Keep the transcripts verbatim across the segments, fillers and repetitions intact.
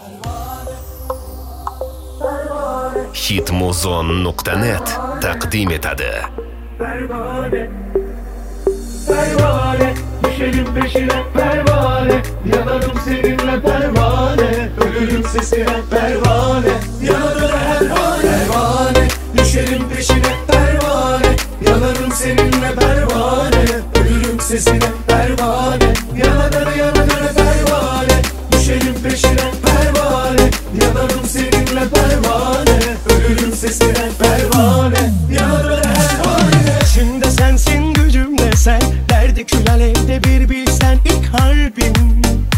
hitmuzon nuqta net taqdim etadi. Pervane, pervane, düşerim peşine pervane, yanarım seninle pervane, ölürüm sesine pervane, yanarım her hane. Pervane, düşerim peşine pervane, yanarım seninle pervane, ölürüm sesine pervane, yanarım yanarım pervane, düşerim peşine pervane, yanarım seninle pervane, ölürüm sesine pervane, yanarım her hane. İçimde sensin, gücümde sen, derdi kül alevde bir bilsen ilk harbim,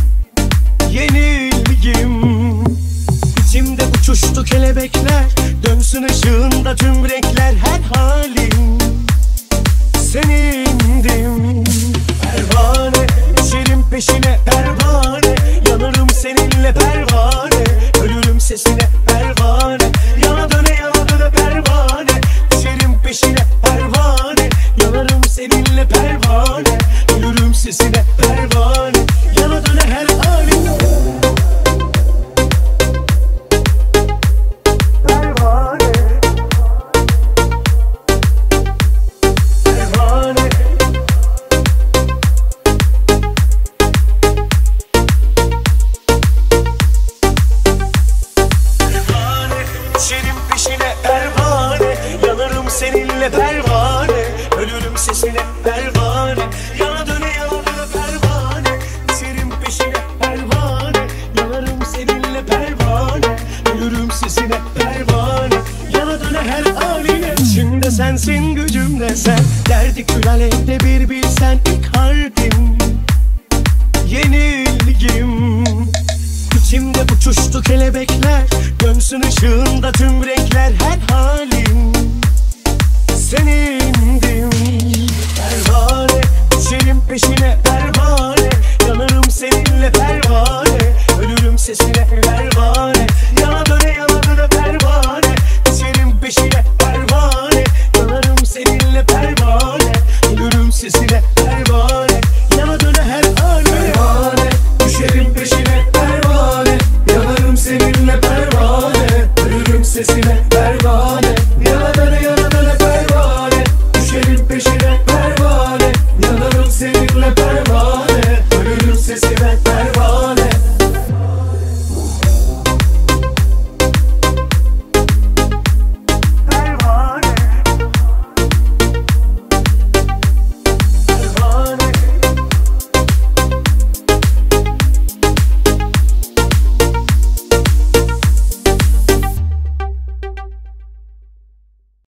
yenilgim. İçimde uçuştu kelebekler, dönsün ışığında tüm renkler, her halim senindim. Pervane, düşerim peşine pervane, yanarım seninle pervane, ölürüm sesine pervane, yana döne yana döne pervane, düşerim peşine pervane, yanarım seninle pervane, ölürüm sesine pervane, yana döne her halim. Pervane, pervane, düşerim peşine pervane, yanarım seninle pervane, ölürüm sesine pervane, yana döne yana döne pervane, düşerim peşine pervane, yanarım seninle pervane, ölürüm sesine pervane, yana döne her haline. İçimde sensin, gücümde sen, derdi kül alevde bir bilsen ilk harbim, yenilgim. İçimde uçuştu kelebekler, dönsün ışığında tüm renkler, her halim senindim. Pervane, düşerim peşine pervane,